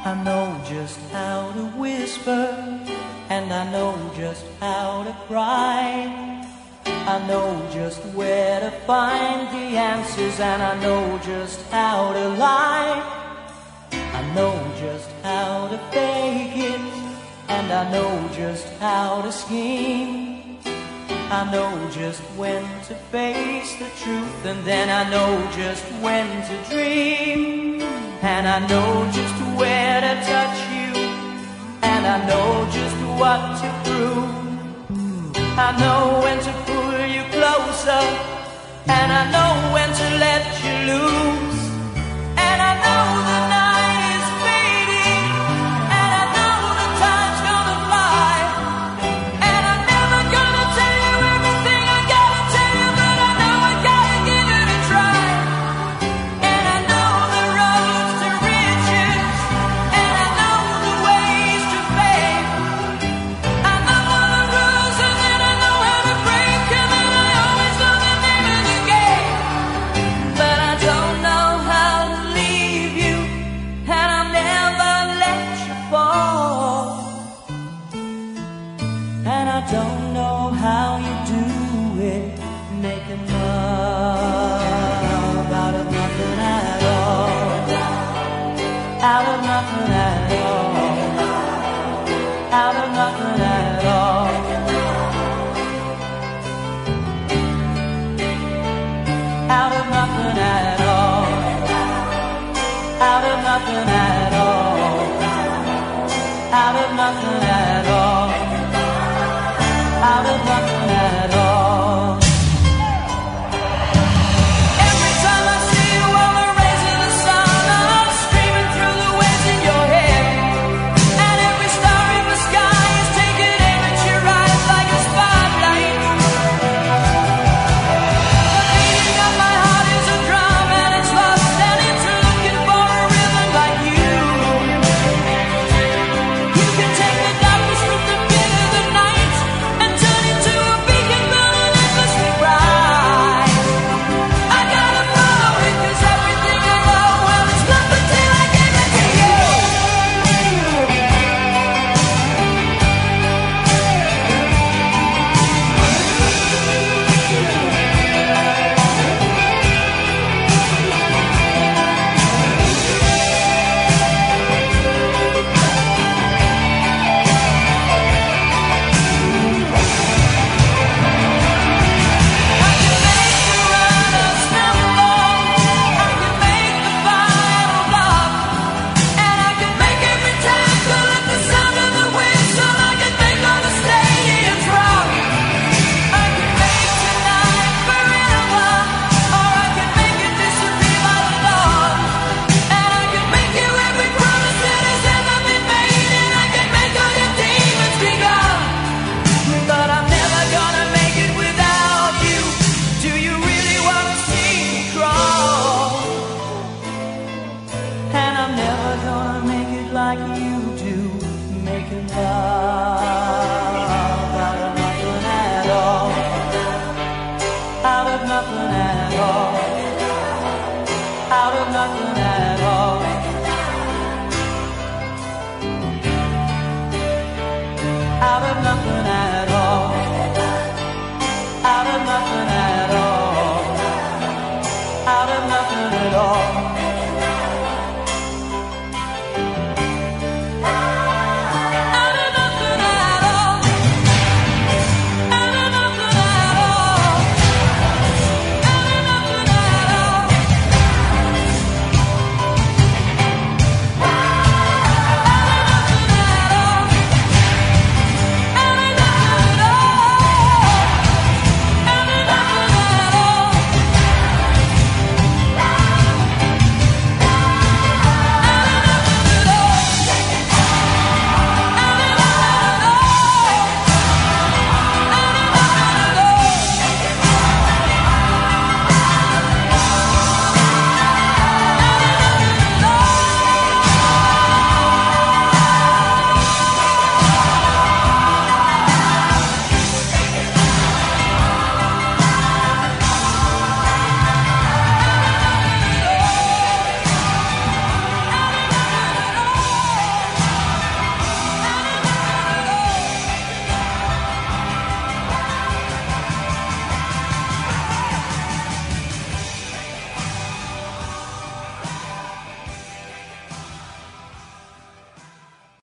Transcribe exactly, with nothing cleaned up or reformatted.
I know just how to whisper, and I know just how to cry. I know just where to find the answers, and I know just how to lie. I know just how to fake it, and I know just how to scheme. I know just when to face the truth, and then I know just when to dream. And I know just where to touch you, and I know just what to prove. I know when to pull you closer, and I know when to let you loose. And I know the night is fading, and I know the time's gonna fly. And I'm never gonna tell you everything I gotta tell you, but I know I gotta give it a try. And I know the roads to riches, and I know the ways to fame. I know all the rules, and then I know how to break them, and I always know the name of the game. But I don't know how to leave you, and I'll never let you fall. And I don't know how you do it, making love out of nothing at all. Out of nothing at all. Out of nothing at all. Out of nothing at all. Out of nothing at all. Out of nothing at all. Out of nothing at all. Every time I see you on the rays of the sun, I'm screaming through the waves in your head. And every star in the sky is taking aim at your eyes like a spotlight. The beating of my heart is a drum, and it's lost, and it's looking for a rhythm like you. You can take the darkness from the pit of the night and turn it to a beacon burning endlessly bright. I gotta follow it, 'cause everything I know, well, it's nothing till I give it to you. I can make the runners stumble, I can make the final block, and I can make every tackle at the sound of the whistle. I can make all the stadiums rock. I can make tonight forever, or I can make it disappear by the dawn. And I can make you every promise that has ever been made, and I can make all your demons be gone. But I'm never gonna make it without you. Do you really wanna see me crawl? And I'm never gonna make it like you do, making love out of nothing at all. Out of nothing at all. Out of nothing